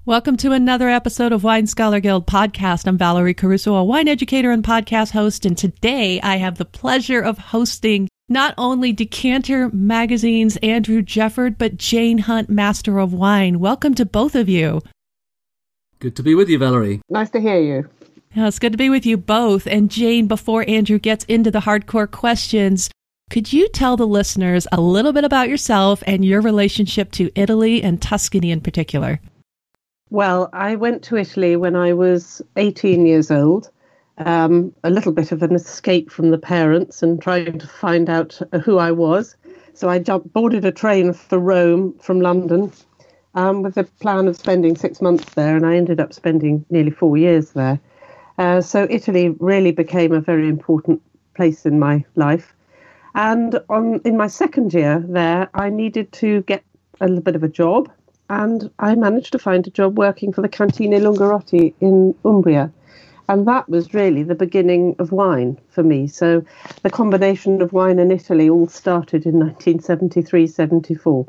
Welcome to another episode of Wine Scholar Guild podcast. I'm Valerie Caruso, a wine educator and podcast host, and today I have the pleasure of hosting not only Decanter Magazine's Andrew Jefford, but Jane Hunt, Master of Wine. Welcome to both of you. Good to be with you, Valerie. Nice to hear you. Yeah, it's good to be with you both. And Jane, before Andrew gets into the hardcore questions, could you tell the listeners a little bit about yourself and your relationship to Italy and Tuscany in particular? Well, I went to Italy when I was 18 years old, a little bit of an escape from the parents and trying to find out who I was. So I boarded a train for Rome from London with the plan of spending 6 months there, and I ended up spending nearly 4 years there. So Italy really became a very important place in my life. And in my second year there, I needed to get a little bit of a job. And I managed to find a job working for the Cantine Lungarotti in Umbria. And that was really the beginning of wine for me. So the combination of wine and Italy all started in 1973-74.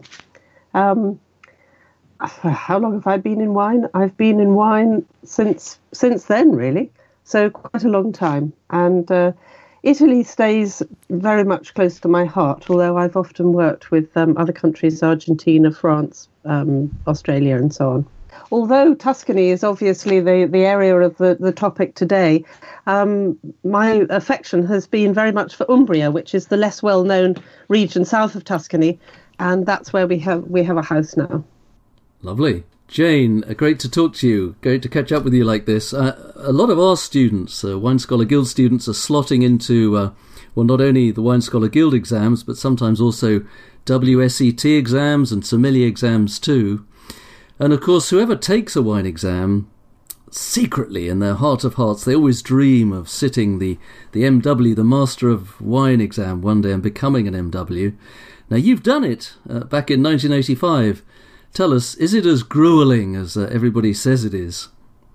How long have I been in wine? I've been in wine since then, really. So quite a long time. And Italy stays very much close to my heart, although I've often worked with other countries, Argentina, France, Australia and so on. Although Tuscany is obviously the area of the topic today, my affection has been very much for Umbria, which is the less well-known region south of Tuscany, and that's where we have a house now. Lovely. Jane, great to talk to you. Great to catch up with you like this. A lot of our students, Wine Scholar Guild students, are slotting into, well, not only the Wine Scholar Guild exams, but sometimes also WSET exams and sommelier exams too. And of course, whoever takes a wine exam, secretly in their heart of hearts, they always dream of sitting the MW, the Master of Wine exam one day and becoming an MW. Now, you've done it back in 1985. Tell us, is it as grueling as everybody says it is?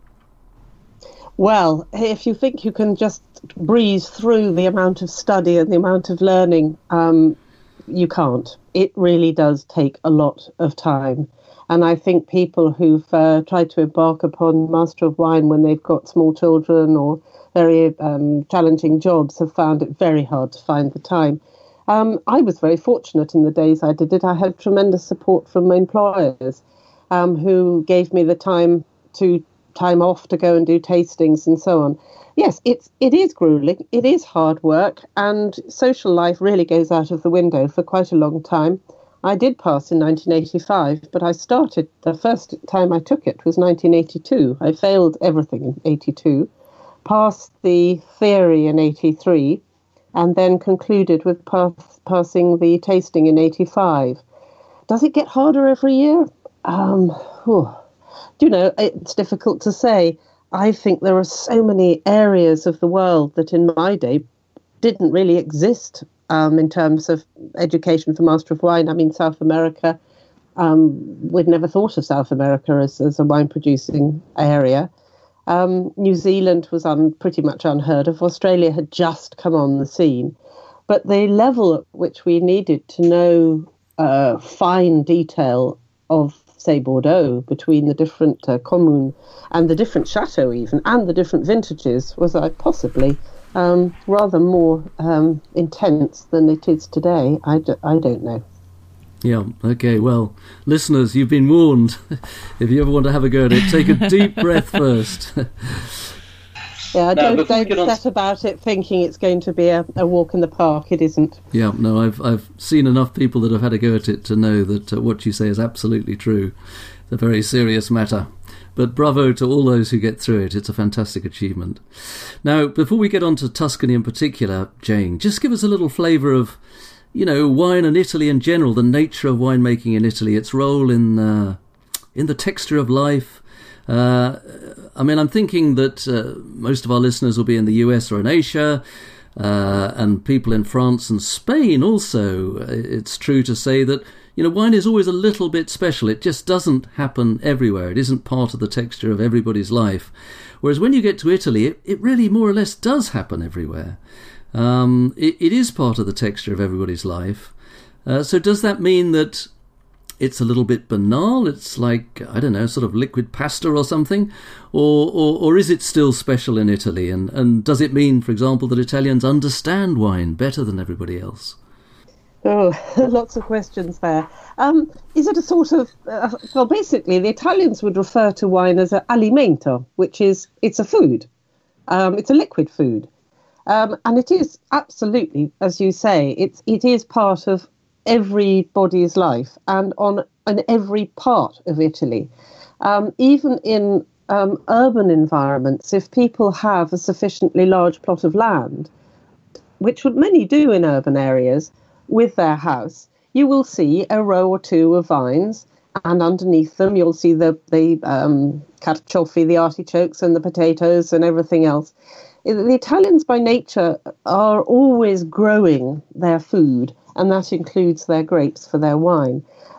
Well, if you think you can just breeze through the amount of study and the amount of learning, you can't. It really does take a lot of time. And I think people who've tried to embark upon Master of Wine when they've got small children or very challenging jobs have found it very hard to find the time. I was very fortunate in the days I did it. I had tremendous support from my employers who gave me the time off to go and do tastings and so on. Yes, it is grueling. It is hard work, and social life really goes out of the window for quite a long time. I did pass in 1985, but I started, the first time I took it was 1982. I failed everything in 82, passed the theory in 83, and then concluded with passing the tasting in 85. Does it get harder every year? It's difficult to say. I think there are so many areas of the world that in my day didn't really exist in terms of education for Master of Wine. I mean, South America, we'd never thought of South America as a wine-producing area. New Zealand was pretty much unheard of. Australia had just come on the scene. But the level at which we needed to know fine detail of, say, Bordeaux, between the different communes and the different chateaux even, and the different vintages, was possibly rather more intense than it is today. I don't know. Yeah, okay, well, listeners, you've been warned. If you ever want to have a go at it, take a deep breath first. Yeah, don't set about it thinking it's going to be a walk in the park. It isn't. Yeah, no, I've seen enough people that have had a go at it to know that what you say is absolutely true. It's a very serious matter. But bravo to all those who get through it. It's a fantastic achievement. Now, before we get on to Tuscany in particular, Jane, just give us a little flavour of, wine and Italy in general, the nature of winemaking in Italy, its role in the texture of life. I'm thinking that most of our listeners will be in the US or in Asia, and people in France and Spain also. It's true to say that, wine is always a little bit special. It just doesn't happen everywhere. It isn't part of the texture of everybody's life. Whereas when you get to Italy, it really more or less does happen everywhere. It is part of the texture of everybody's life. So does that mean that it's a little bit banal? It's like, I don't know, sort of liquid pasta or something? Or is it still special in Italy? And does it mean, for example, that Italians understand wine better than everybody else? Oh, lots of questions there. Is it a sort of, well, basically, the Italians would refer to wine as an alimento, which is, it's a food. It's a liquid food. And it is absolutely, as you say, it is part of everybody's life and on every part of Italy. Even in urban environments, if people have a sufficiently large plot of land, which many do in urban areas, with their house, you will see a row or two of vines, and underneath them you'll see the carciofi, the artichokes and the potatoes and everything else. The Italians by nature are always growing their food, and that includes their grapes for their wine.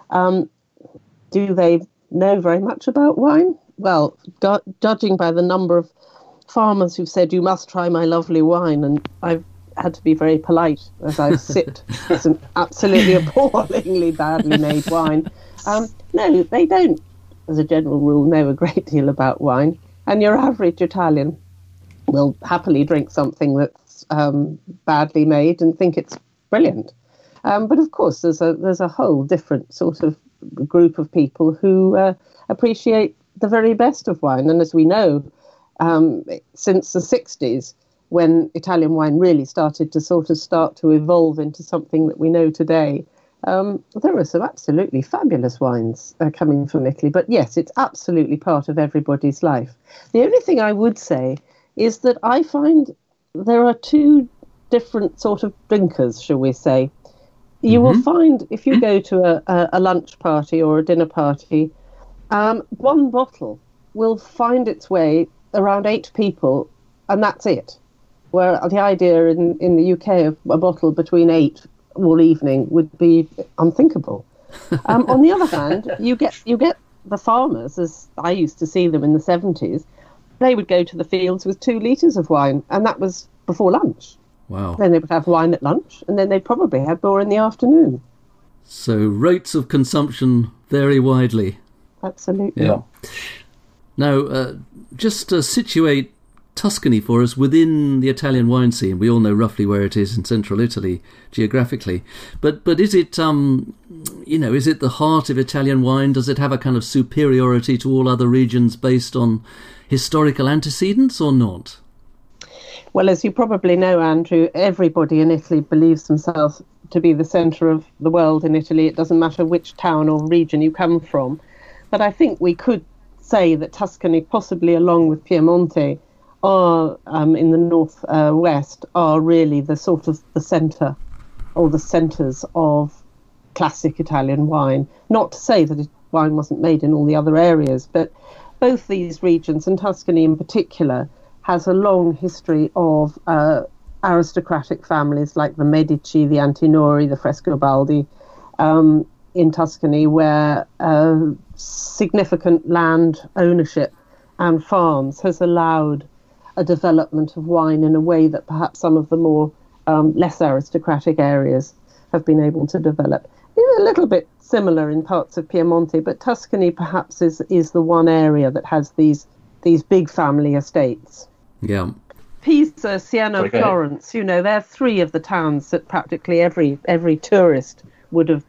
Do they know very much about wine? Well, judging by the number of farmers who've said, you must try my lovely wine, and I've had to be very polite as I sipped some absolutely appallingly badly made wine. No, they don't, as a general rule, know a great deal about wine. And your average Italian will happily drink something that's badly made and think it's brilliant. But of course, there's a whole different sort of group of people who appreciate the very best of wine. And as we know, since the 60s, when Italian wine really started to evolve into something that we know today, there are some absolutely fabulous wines coming from Italy. But yes, it's absolutely part of everybody's life. The only thing I would say is that I find there are two different sort of drinkers, shall we say. You will find, if you go to a lunch party or a dinner party, one bottle will find its way around 8 people, and that's it. Where the idea in the UK of a bottle between 8 all evening would be unthinkable. On the other hand, you get the farmers, as I used to see them in the 70s, they would go to the fields with 2 litres of wine, and that was before lunch. Wow. Then they would have wine at lunch, and then they'd probably have more in the afternoon. So rates of consumption vary widely. Absolutely. Yeah. Now, just situate Tuscany for us within the Italian wine scene. We all know roughly where it is in central Italy geographically, but is it is it the heart of Italian wine? Does it have a kind of superiority to all other regions based on historical antecedents or not? Well, as you probably know, Andrew, everybody in Italy believes themselves to be the centre of the world in Italy. It doesn't matter which town or region you come from. But I think we could say that Tuscany, possibly along with Piemonte, are in the north west, are really the sort of the centre or the centres of classic Italian wine. Not to say that wine wasn't made in all the other areas, but both these regions, and Tuscany in particular, has a long history of aristocratic families like the Medici, the Antinori, the Frescobaldi in Tuscany, where significant land ownership and farms has allowed a development of wine in a way that perhaps some of the more less aristocratic areas have been able to develop. It's a little bit similar in parts of Piemonte, but Tuscany perhaps is the one area that has these big family estates. Yeah. Pisa, Siena, Florence, they're 3 of the towns that practically every tourist would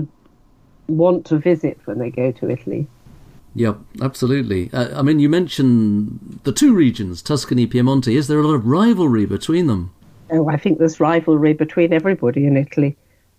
want to visit when they go to Italy. Yep, absolutely. I mean, you mentioned the 2 regions, Tuscany, Piemonte. Is there a lot of rivalry between them? Oh, I think there's rivalry between everybody in Italy.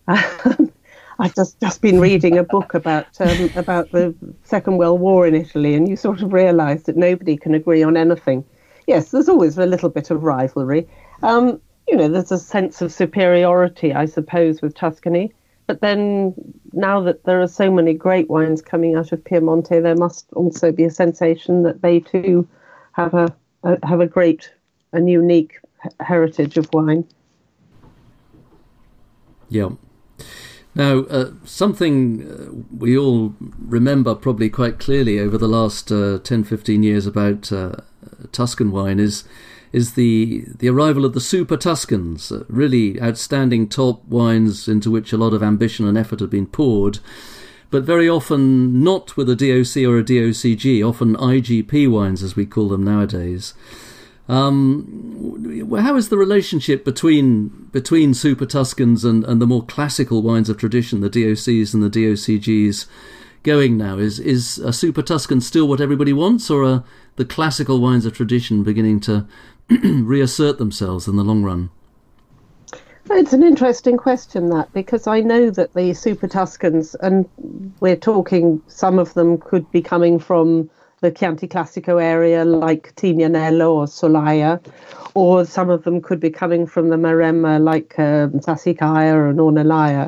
I've just been reading a book about the Second World War in Italy, and you sort of realise that nobody can agree on anything. Yes, there's always a little bit of rivalry. There's a sense of superiority, I suppose, with Tuscany. But then, now that there are so many great wines coming out of Piemonte, there must also be a sensation that they too have a great and unique heritage of wine. Yeah. Now, something we all remember probably quite clearly over the last 10, 15 years about Tuscan wine is the arrival of the Super Tuscans, really outstanding top wines into which a lot of ambition and effort had been poured. but very often not with a DOC or a DOCG, often IGP wines as we call them nowadays. How is the relationship between Super Tuscans and the more classical wines of tradition, the DOCs and the DOCGs, going now? Is a Super Tuscan still what everybody wants, or are the classical wines of tradition beginning to reassert themselves in the long run? It's an interesting question, that, because I know that the Super Tuscans, and we're talking, some of them could be coming from the Chianti Classico area like Tignanello or Solaia, or some of them could be coming from the Maremma like Sassicaia and Ornellaia.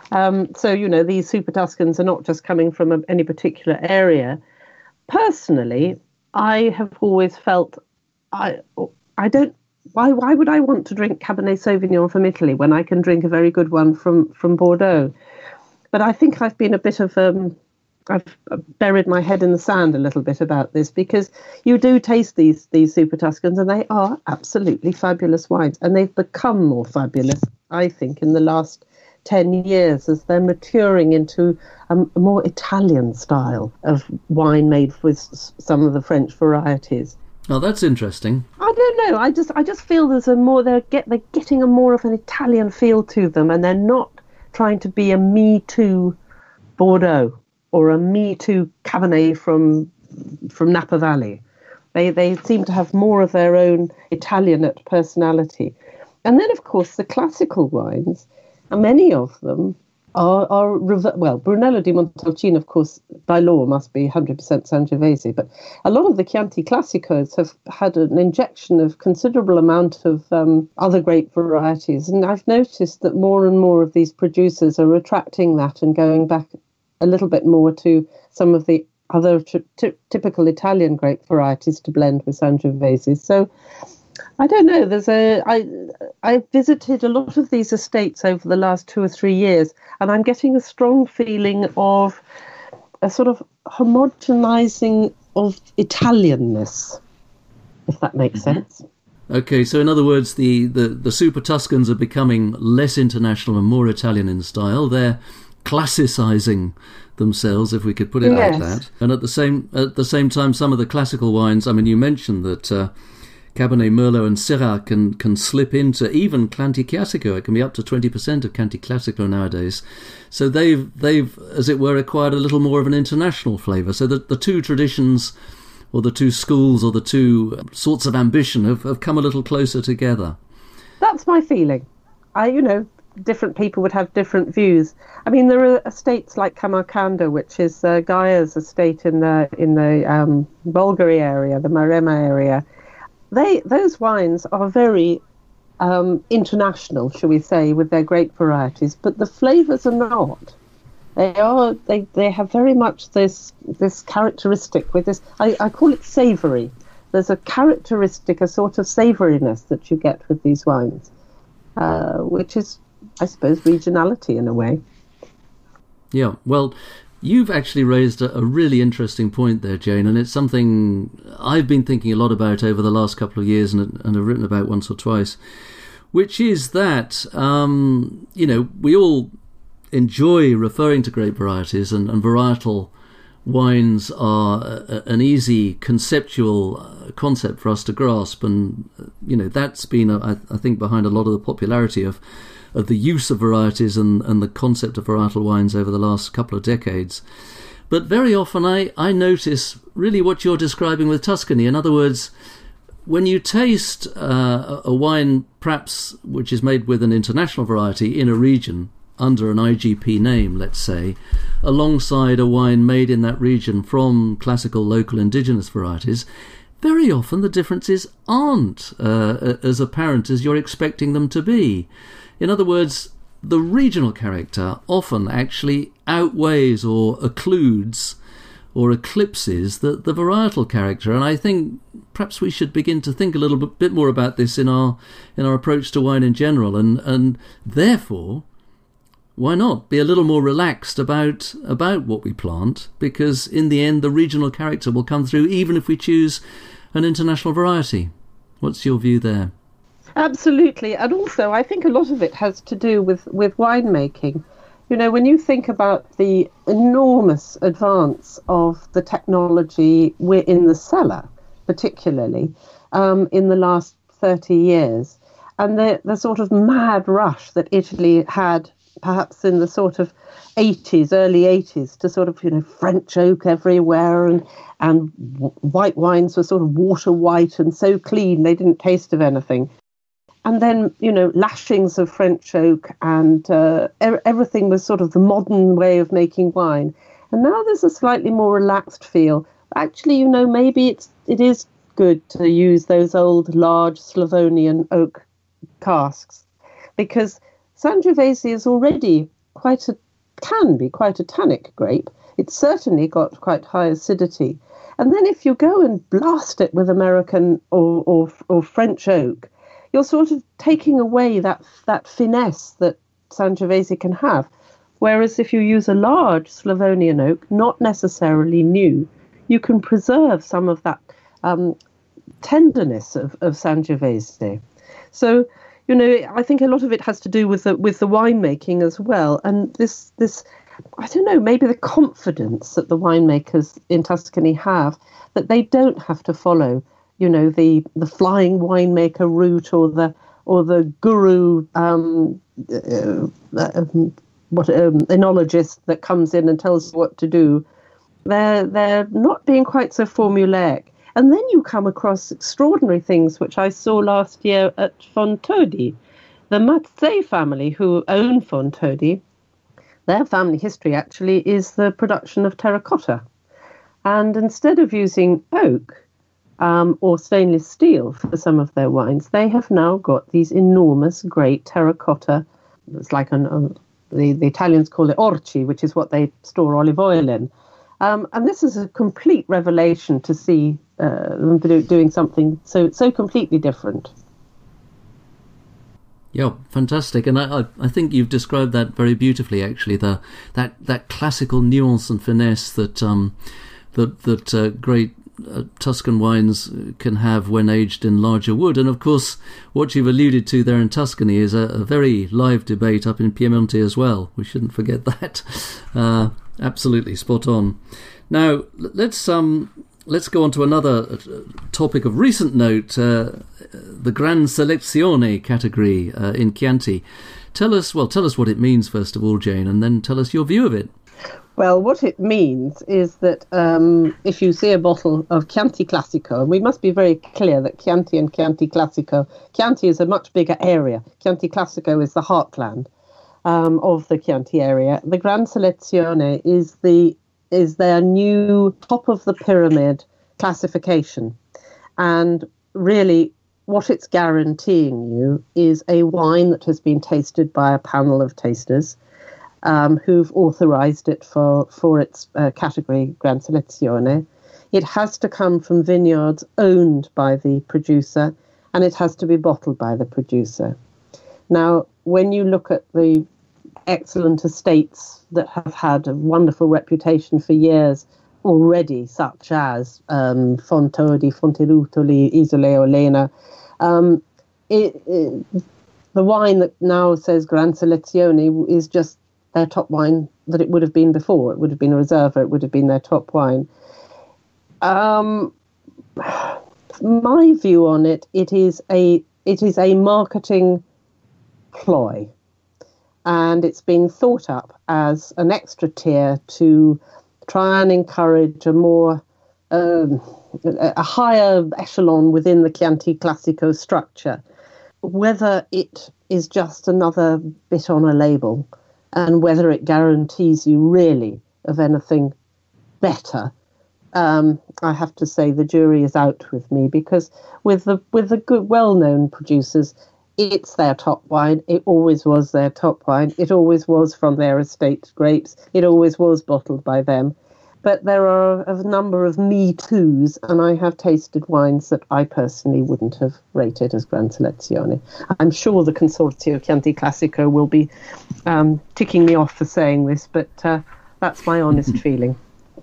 So, these Super Tuscans are not just coming from any particular area. Personally, I have always felt I don't. Why would I want to drink Cabernet Sauvignon from Italy when I can drink a very good one from Bordeaux? But I think I've been a bit of I've buried my head in the sand a little bit about this, because you do taste these Super Tuscans and they are absolutely fabulous wines, and they've become more fabulous, I think, in the last 10 years as they're maturing into a more Italian style of wine made with some of the French varieties. Oh, that's interesting. I don't know. I just feel there's they're getting a more of an Italian feel to them, and they're not trying to be a Me Too Bordeaux or a Me Too Cabernet from Napa Valley. They seem to have more of their own Italianate personality. And then, of course, the classical wines, and many of them Brunello di Montalcino, of course, by law must be 100% Sangiovese, but a lot of the Chianti Classicos have had an injection of considerable amount of other grape varieties, and I've noticed that more and more of these producers are retracting that and going back a little bit more to some of the other typical Italian grape varieties to blend with Sangiovese. So I don't know. I visited a lot of these estates over the last 2 or 3 years, and I'm getting a strong feeling of a sort of homogenizing of Italianness, if that makes sense. Okay, so in other words, the Super Tuscans are becoming less international and more Italian in style. They're classicizing themselves, if we could put it like that. And at the same time, some of the classical wines, I mean, you mentioned that Cabernet Merlot and Syrah can slip into even Chianti Classico. It can be up to 20% of Chianti Classico nowadays. So they've, as it were, acquired a little more of an international flavour. So the two traditions, or the two schools, or the two sorts of ambition have come a little closer together. That's my feeling. Different people would have different views. I mean, there are estates like Camarcanda, which is Gaia's estate in the Bolgheri area, the Maremma area. Those wines are very international, shall we say, with their grape varieties, but the flavours are not. They have very much this characteristic with this. I call it savoury. There's a characteristic, a sort of savouriness that you get with these wines, which is, I suppose, regionality in a way. Yeah, well, you've actually raised a really interesting point there, Jane, and it's something I've been thinking a lot about over the last couple of years and have written about once or twice, which is that, we all enjoy referring to grape varieties, and varietal wines are an easy conceptual concept for us to grasp, and, that's been, I think, behind a lot of the popularity of the use of varieties and the concept of varietal wines over the last couple of decades. But very often I notice really what you're describing with Tuscany. In other words, when you taste a wine perhaps which is made with an international variety in a region under an IGP name, let's say, alongside a wine made in that region from classical local indigenous varieties, very often the differences aren't as apparent as you're expecting them to be. In other words, the regional character often actually outweighs or occludes or eclipses the varietal character, and I think perhaps we should begin to think a little bit more about this in our approach to wine in general, and therefore, why not be a little more relaxed about what we plant, because in the end the regional character will come through even if we choose an international variety. What's your view there? Absolutely, and also I think a lot of it has to do with winemaking. You know, when you think about the enormous advance of the technology we're in the cellar, particularly in the last 30 years, and the sort of mad rush that Italy had perhaps in the sort of 80s, early 80s, to sort of, you know, French oak everywhere, and white wines were sort of water white and so clean they didn't taste of anything. And then, you know, lashings of French oak, and everything was sort of the modern way of making wine. And now there's a slightly more relaxed feel. Actually, you know, maybe it is good to use those old, large Slavonian oak casks, because Sangiovese is already can be quite a tannic grape. It's certainly got quite high acidity. And then if you go and blast it with American or French oak, you're sort of taking away that finesse that Sangiovese can have. Whereas if you use a large Slavonian oak, not necessarily new, you can preserve some of that tenderness of Sangiovese. So, you know, I think a lot of it has to do with the winemaking as well. And this I don't know, maybe the confidence that the winemakers in Tuscany have, that they don't have to follow, you know, the flying winemaker route or the guru enologist that comes in and tells you what to do. They're not being quite so formulaic. And then you come across extraordinary things, which I saw last year at Fontodi. The Mazzei family, who own Fontodi, their family history actually is the production of terracotta. And instead of using oak or stainless steel for some of their wines, they have now got these enormous, great terracotta. It's like the Italians call it orci, which is what they store olive oil in. And this is a complete revelation to see them doing something so completely different. Yeah, fantastic. And I think you've described that very beautifully, actually, that classical nuance and finesse that great Tuscan wines can have when aged in larger wood. And of course, what you've alluded to there in Tuscany is a very live debate up in Piemonte as well. We shouldn't forget that. Absolutely spot on. Now, let's go on to another topic of recent note, the Gran Selezione category in Chianti. Tell us what it means, first of all, Jane, and then tell us your view of it. Well, what it means is that if you see a bottle of Chianti Classico, and we must be very clear that Chianti and Chianti Classico, Chianti is a much bigger area. Chianti Classico is the heartland of the Chianti area. The Gran Selezione is their new top of the pyramid classification. And really what it's guaranteeing you is a wine that has been tasted by a panel of tasters who've authorized it for its category, Gran Selezione. It has to come from vineyards owned by the producer, and it has to be bottled by the producer. Now, when you look at the excellent estates that have had a wonderful reputation for years already, such as Fontodi, Fonterutoli, Isola Olena, the wine that now says Gran Selezione is just their top wine that it would have been before. It would have been a Reserva, it would have been their top wine. My view on it, it is a marketing ploy, and it's been thought up as an extra tier to try and encourage a higher echelon within the Chianti Classico structure. Whether it is just another bit on a label and whether it guarantees you really of anything better, I have to say the jury is out with me, because with the good, well-known producers, it's their top wine. It always was their top wine. It always was from their estate grapes. It always was bottled by them. But there are a number of Me Toos, and I have tasted wines that I personally wouldn't have rated as Gran Selezione. I'm sure the Consorzio Chianti Classico will be ticking me off for saying this, but that's my honest feeling.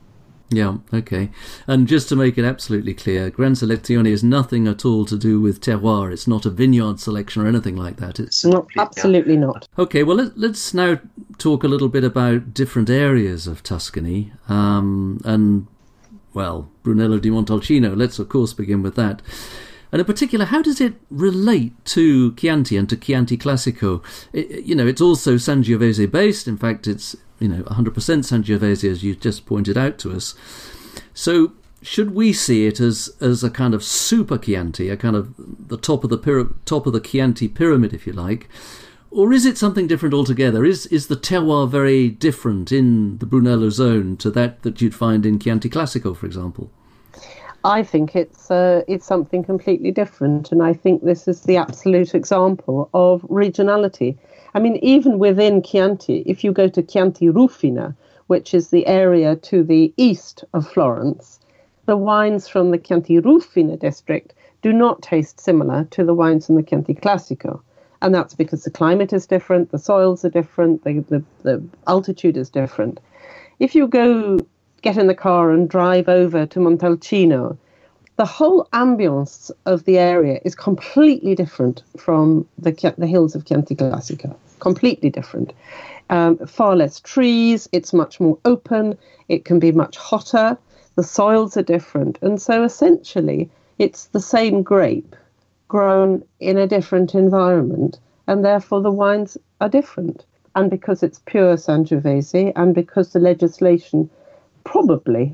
Yeah, okay. And just to make it absolutely clear, Gran Selezione is nothing at all to do with terroir. It's not a vineyard selection or anything like that. It's not, absolutely not. Okay, well, let's now talk a little bit about different areas of Tuscany. And, well, Brunello di Montalcino, let's of course begin with that. And in particular, how does it relate to Chianti and to Chianti Classico? It's also Sangiovese based. In fact, it's 100% Sangiovese, as you just pointed out to us. So should we see it as a kind of super Chianti, a kind of the top of the Chianti pyramid, if you like, or is it something different altogether? Is the terroir very different in the Brunello zone to that you'd find in Chianti Classico, for example? I think it's something completely different, and I think this is the absolute example of regionality. I mean, even within Chianti, if you go to Chianti Rufina, which is the area to the east of Florence, the wines from the Chianti Rufina district do not taste similar to the wines from the Chianti Classico. And that's because the climate is different, the soils are different, the altitude is different. If you get in the car and drive over to Montalcino, the whole ambience of the area is completely different from the hills of Chianti Classico. Completely different. Far less trees, it's much more open, it can be much hotter, the soils are different. And so essentially, it's the same grape grown in a different environment, and therefore the wines are different. And because it's pure Sangiovese, and because the legislation probably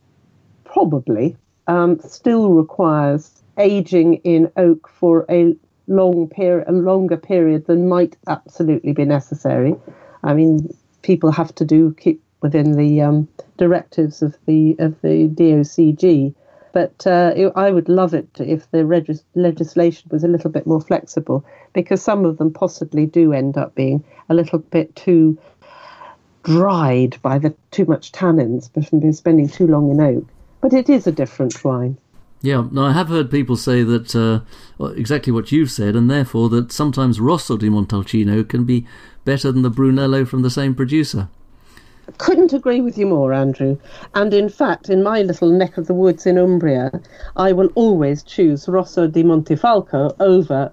still requires aging in oak for a longer period than might absolutely be necessary. I mean, people have to keep within the directives of the DOCG. But I would love it if the legislation was a little bit more flexible, because some of them possibly do end up being a little bit too dried by the too much tannins from spending too long in oak. But it is a different wine. Yeah, now I have heard people say that exactly what you've said, and therefore that sometimes Rosso di Montalcino can be better than the Brunello from the same producer. Couldn't agree with you more, Andrew. And in fact, in my little neck of the woods in Umbria, I will always choose Rosso di Montifalco over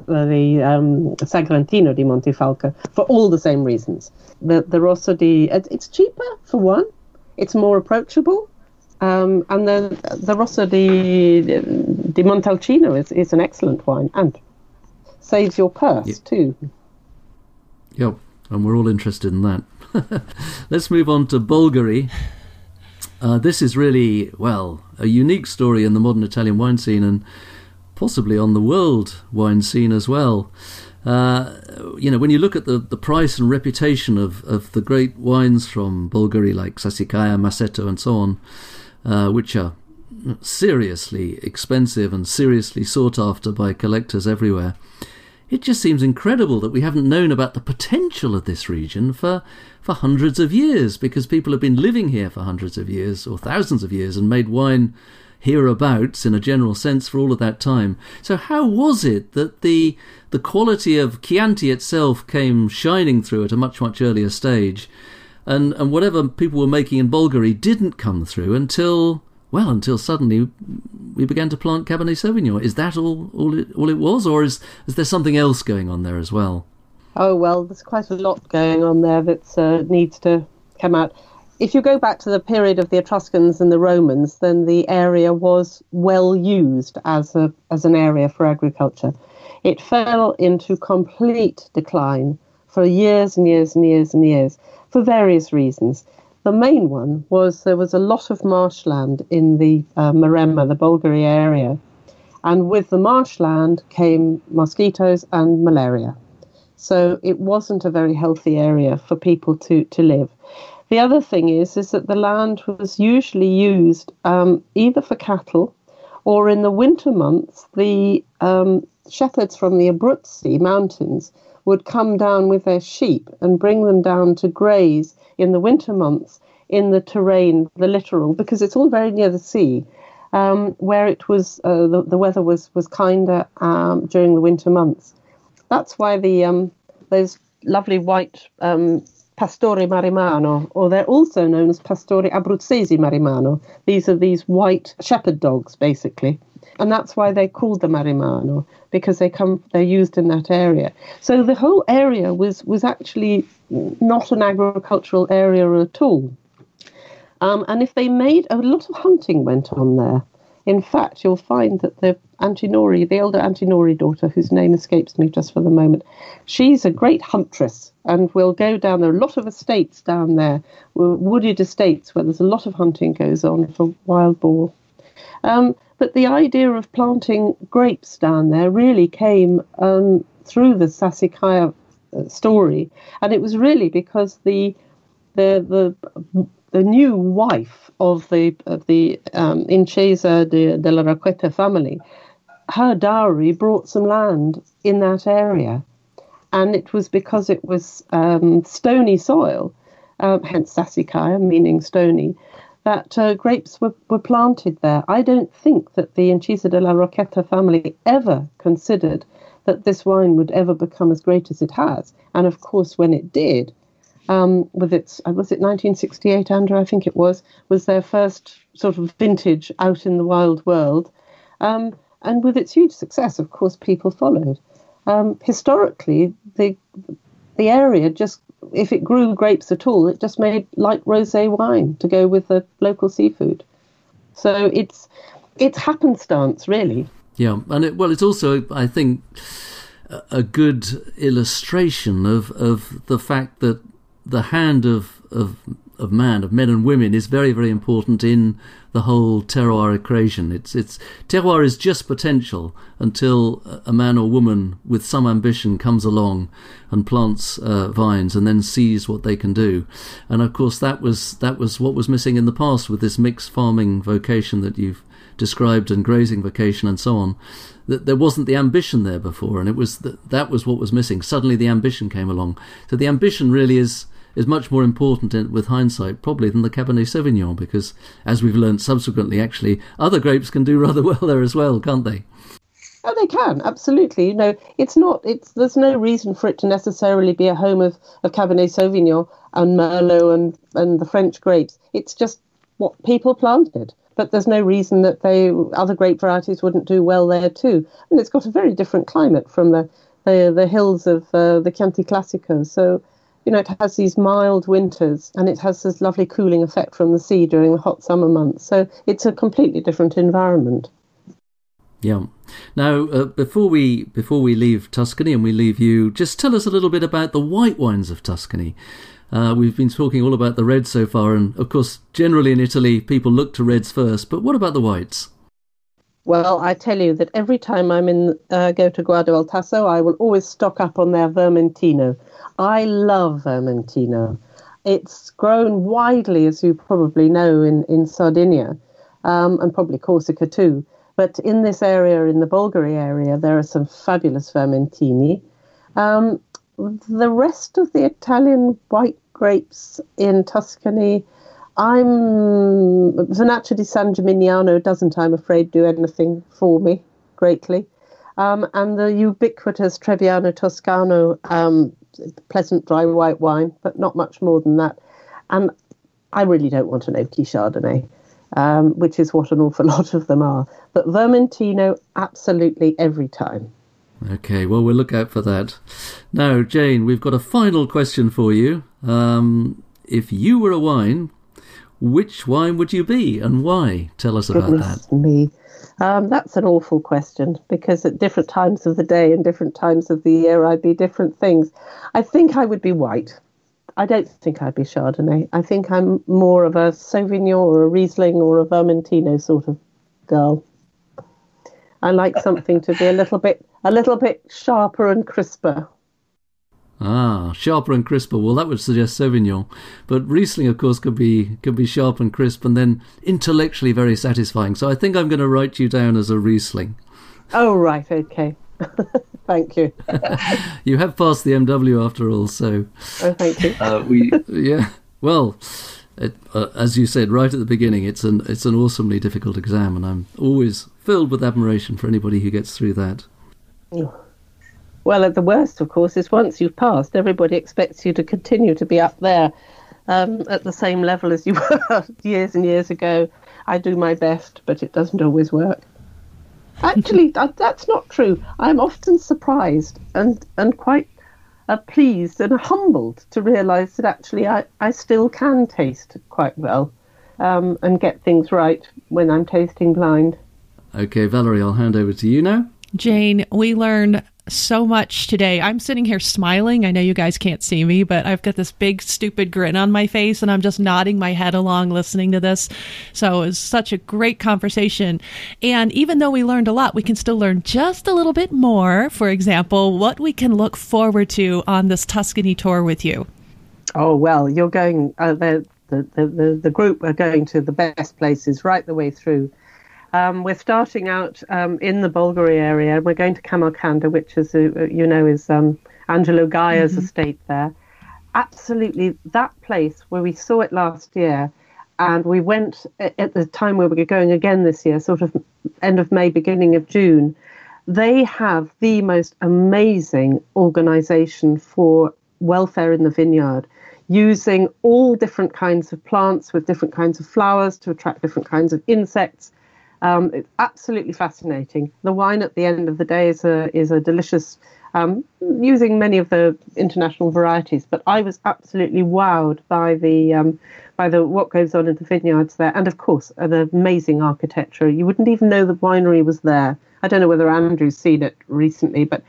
the Sagrantino di Montifalco for all the same reasons. The Rosso it's cheaper for one, it's more approachable, and the Rosso di Montalcino is an excellent wine and saves your purse too. Yep, and we're all interested in that. Let's move on to Bolgheri. This is really, a unique story in the modern Italian wine scene and possibly on the world wine scene as well. When you look at the price and reputation of the great wines from Bolgheri like Sassicaia, Masseto and so on, which are seriously expensive and seriously sought after by collectors everywhere, it just seems incredible that we haven't known about the potential of this region for hundreds of years, because people have been living here for hundreds of years or thousands of years and made wine hereabouts in a general sense for all of that time. So how was it that the quality of Chianti itself came shining through at a much, much earlier stage, and whatever people were making in Bolgheri didn't come through until suddenly we began to plant Cabernet Sauvignon? Is that all it was, or is there something else going on there as well? Oh, well, there's quite a lot going on there that needs to come out. If you go back to the period of the Etruscans and the Romans, then the area was well used as an area for agriculture. It fell into complete decline for years and years and years and years for various reasons. The main one was there was a lot of marshland in the Maremma, the Bolgheri area, and with the marshland came mosquitoes and malaria. So it wasn't a very healthy area for people to live. The other thing is that the land was usually used either for cattle, or in the winter months, the shepherds from the Abruzzi mountains would come down with their sheep and bring them down to graze in the winter months in the terrain, the littoral, because it's all very near the sea, where it was the weather was kinder during the winter months. That's why those lovely white Pastori Marimano, or they're also known as Pastori Abruzzesi Marimano. These are these white shepherd dogs, basically. And that's why they're called the Marimano, because they're used in that area. So the whole area was actually not an agricultural area at all. And if they made, a lot of hunting went on there. In fact, you'll find that the elder Antinori daughter, whose name escapes me just for the moment, she's a great huntress and will go down. There are a lot of estates down there, wooded estates where there's a lot of hunting goes on for wild boar. But the idea of planting grapes down there really came through the Sassicaia story, and it was really because the new wife of the Incisa della Racquetta family, her dowry brought some land in that area, and it was because it was stony soil, hence Sassicaia, meaning stony, that grapes were planted there. I don't think that the Incisa della Racquetta family ever considered that this wine would ever become as great as it has, and of course when it did, with its, was it 1968, Andrew, I think it was their first sort of vintage out in the wild world. And with its huge success, of course, people followed. Historically, the area just, if it grew grapes at all, it just made light rosé wine to go with the local seafood. So it's happenstance, really. Yeah, and it's also, I think, a good illustration of the fact that the hand of man, of men and women, is very, very important in the whole terroir equation. It's terroir is just potential until a man or woman with some ambition comes along and plants vines and then sees what they can do. And of course that was what was missing in the past with this mixed farming vocation that you've described, and grazing vocation and so on. That there wasn't the ambition there before, and it was that was what was missing. Suddenly the ambition came along. So the ambition really is much more important with hindsight probably than the Cabernet Sauvignon, because as we've learned subsequently, actually other grapes can do rather well there as well, can't they? Oh, they can, absolutely. You know, there's no reason for it to necessarily be a home of Cabernet Sauvignon and Merlot and the French grapes. It's just what people planted. But there's no reason that other grape varieties wouldn't do well there too. And it's got a very different climate from the hills of the Chianti Classico. So, you know, it has these mild winters and it has this lovely cooling effect from the sea during the hot summer months. So it's a completely different environment. Yeah. Now, before we leave Tuscany and we leave you, just tell us a little bit about the white wines of Tuscany. We've been talking all about the reds so far, and of course, generally in Italy, people look to reds first. But what about the whites? Well, I tell you that every time go to Guardo al Tasso, I will always stock up on their Vermentino. I love Vermentino. It's grown widely, as you probably know, in Sardinia, and probably Corsica too. But in this area, in the Bolgheri area, there are some fabulous Vermentini. The rest of the Italian white grapes in Tuscany, Vernaccia di San Gimignano doesn't, I'm afraid, do anything for me greatly. And the ubiquitous Trebbiano Toscano, pleasant dry white wine, but not much more than that. And I really don't want an oaky Chardonnay, which is what an awful lot of them are. But Vermentino, absolutely every time. Okay, well, we'll look out for that. Now, Jane, we've got a final question for you. If you were a wine, which wine would you be and why? Tell us about that. Me. That's an awful question, because at different times of the day and different times of the year, I'd be different things. I think I would be white. I don't think I'd be Chardonnay. I think I'm more of a Sauvignon or a Riesling or a Vermentino sort of girl. I like something to be a little bit sharper and crisper. Ah, sharper and crisper. Well, that would suggest Sauvignon. But Riesling, of course, could be sharp and crisp and then intellectually very satisfying. So I think I'm going to write you down as a Riesling. Oh, right. Okay. Thank you. You have passed the MW after all, so... Oh, thank you. Yeah. Well, as you said right at the beginning, it's an awesomely difficult exam, and I'm always filled with admiration for anybody who gets through that. Well, at the worst, of course, is once you've passed, everybody expects you to continue to be up there at the same level as you were years and years ago. I do my best, but it doesn't always work. Actually, that's not true. I'm often surprised and quite pleased and humbled to realise that actually I still can taste quite well and get things right when I'm tasting blind. Okay, Valerie, I'll hand over to you now. Jane, we learned so much today. I'm sitting here smiling. I know you guys can't see me, but I've got this big, stupid grin on my face, and I'm just nodding my head along listening to this. So it was such a great conversation. And even though we learned a lot, we can still learn just a little bit more. For example, what we can look forward to on this Tuscany tour with you. Oh, well, you're going, the group are going to the best places right the way through. We're starting out in the Bulgari area. We're going to Camalcanda, which is, is Angelo Gaia's estate there. Absolutely, that place where we saw it last year, and we went at the time where we're going again this year, sort of end of May, beginning of June. They have the most amazing organisation for welfare in the vineyard, using all different kinds of plants with different kinds of flowers to attract different kinds of insects. It's absolutely fascinating. The wine at the end of the day is a delicious, using many of the international varieties. But I was absolutely wowed by the what goes on in the vineyards there, and of course the amazing architecture. You wouldn't even know the winery was there. I don't know whether Andrew's seen it recently, but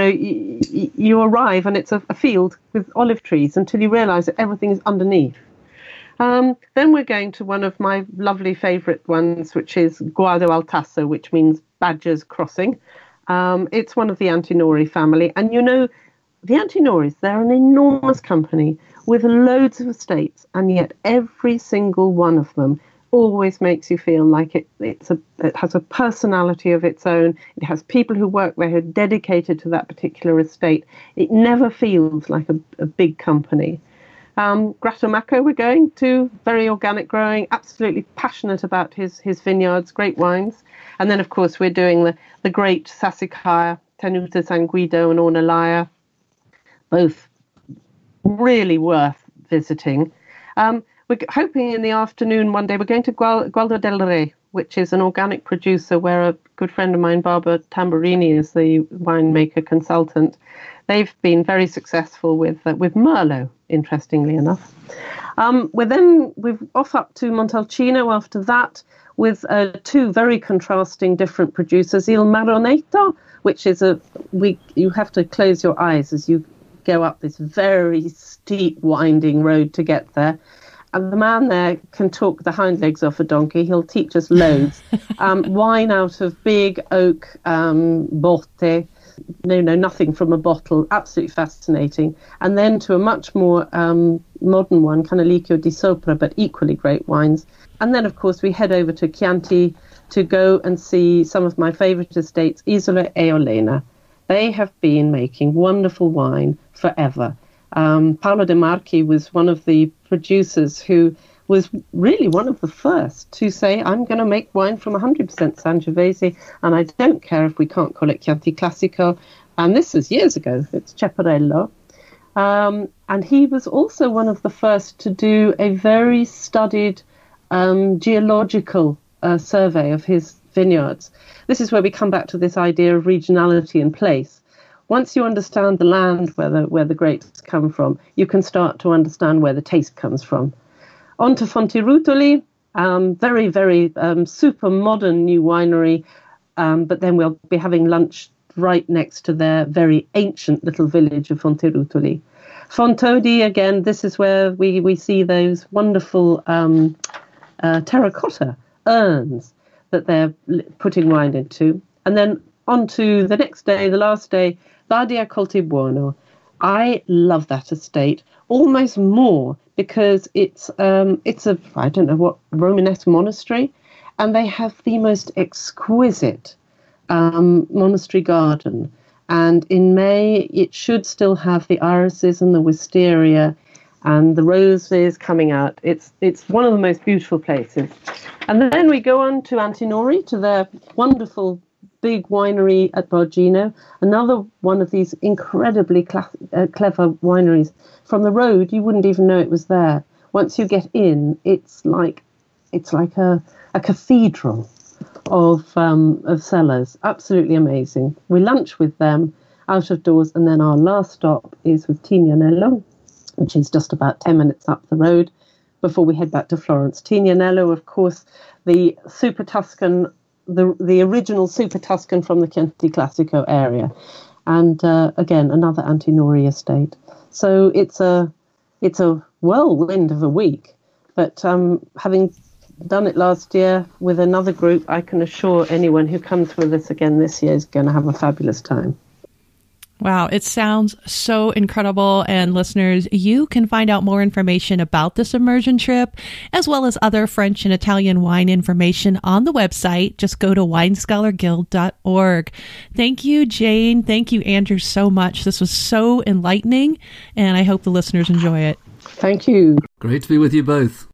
you arrive and it's a field with olive trees until you realise that everything is underneath. Then we're going to one of my lovely favourite ones, which is Guardo al Tasso, which means Badger's Crossing. It's one of the Antinori family. And the Antinoris, they're an enormous company with loads of estates, and yet every single one of them always makes you feel like it has a personality of its own. It has people who work there who are dedicated to that particular estate. It never feels like a big company. Grattomacco we're going to, very organic growing, absolutely passionate about his vineyards, great wines. And then, of course, we're doing the great Sassicaia, Tenuta San Guido and Ornellaia, both really worth visiting. We're hoping in the afternoon one day we're going to Gualdo del Re, which is an organic producer where a good friend of mine, Barbara Tamburini, is the winemaker consultant. They've been very successful with Merlot, interestingly enough. We're off up to Montalcino after that with two very contrasting different producers. Il Maroneto, which is you have to close your eyes as you go up this very steep, winding road to get there. And the man there can talk the hind legs off a donkey. He'll teach us loads. Wine out of big oak botte. No, nothing from a bottle. Absolutely fascinating. And then to a much more modern one, Canalicchio di Sopra, but equally great wines. And then, of course, we head over to Chianti to go and see some of my favourite estates, Isola e Olena. They have been making wonderful wine forever. Paolo De Marchi was one of the producers who was really one of the first to say, I'm going to make wine from 100% Sangiovese, and I don't care if we can't call it Chianti Classico. And this was years ago. It's Ceparello. And he was also one of the first to do a very studied geological survey of his vineyards. This is where we come back to this idea of regionality and place. Once you understand the land where the grapes come from, you can start to understand where the taste comes from. On to Fontirutoli, very, very super modern new winery, but then we'll be having lunch right next to their very ancient little village of Fontirutoli. Fontodi, again, this is where we see those wonderful terracotta urns that they're putting wine into. And then on to the next day, the last day, Badia Coltibuono. I love that estate almost more because it's a, I don't know what, Romanesque monastery, and they have the most exquisite monastery garden. And in May, it should still have the irises and the wisteria and the roses coming out. It's one of the most beautiful places. And then we go on to Antinori, to their wonderful big winery at Bargino, another one of these incredibly clever wineries. From the road, you wouldn't even know it was there. Once you get in, it's like a cathedral of cellars. Absolutely amazing. We lunch with them out of doors, and then our last stop is with Tignanello, which is just about 10 minutes up the road before we head back to Florence. Tignanello, of course, the Super Tuscan, the original Super Tuscan from the Chianti Classico area, and again another Antinori estate. So it's a whirlwind of a week, but having done it last year with another group, I can assure anyone who comes with us again this year is going to have a fabulous time. Wow, it sounds so incredible. And listeners, you can find out more information about this immersion trip, as well as other French and Italian wine information on the website. Just go to winescholarguild.org. Thank you, Jane. Thank you, Andrew, so much. This was so enlightening, and I hope the listeners enjoy it. Thank you. Great to be with you both.